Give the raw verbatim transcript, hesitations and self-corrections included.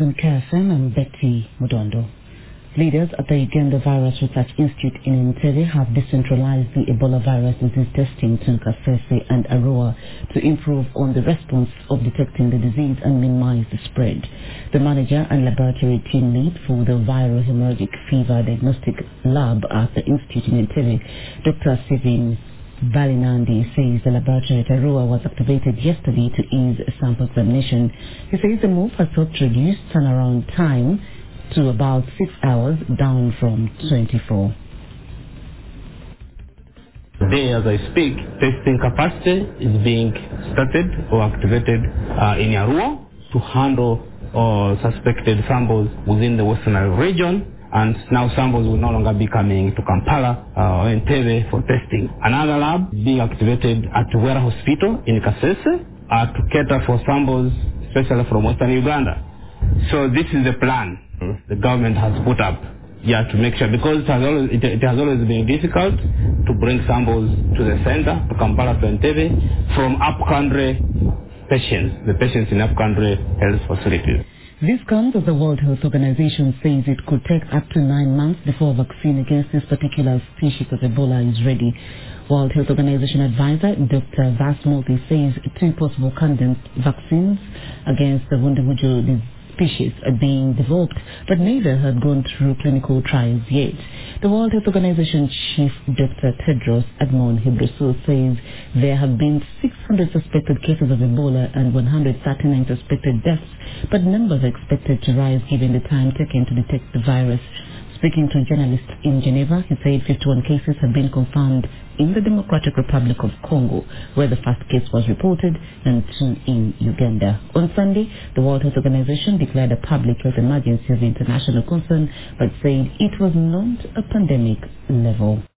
on K F M, I'm Betty Mudondo. Leaders at the Uganda Virus Research Institute in Entebbe have decentralized the Ebola virus disease testing to Kasese and Arua to improve on the response of detecting the disease and minimize the spread. The manager and laboratory team lead for the viral hemorrhagic fever diagnostic lab at the institute in Entebbe, Doctor Sivin Balinandi, says the laboratory at Arua was activated yesterday to ease sample examination. He says the move has helped reduce turnaround time to about six hours, down from twenty-four. Today, as I speak, testing capacity is being started or activated uh, in Arua to handle uh, suspected samples within the Western Nile region. And now samples will no longer be coming to Kampala uh, or Entebbe for testing. Another lab being activated at Wera Hospital in Kasese uh, to cater for samples, especially from Western Uganda. So this is the plan the government has put up, yeah, to make sure, because it has always, it, it has always been difficult to bring samples to the center, to Kampala, to Entebbe, from up-country patients, the patients in up-country health facilities. This comes as the World Health Organization says it could take up to nine months before a vaccine against this particular species of Ebola is ready. World Health Organization advisor Doctor Vas Multi says two possible candidate vaccines against the Wundumujo disease species are being developed, but neither had gone through clinical trials yet. The World Health Organization chief Doctor Tedros Adhanom Ghebreyesus says there have been six hundred suspected cases of Ebola and one hundred thirty-nine suspected deaths, but numbers are expected to rise given the time taken to detect the virus. Speaking to journalists in Geneva, he said fifty-one cases have been confirmed in the Democratic Republic of Congo, where the first case was reported, and two in Uganda. On Sunday, the World Health Organization declared a public health emergency of international concern, but said it was not a pandemic level.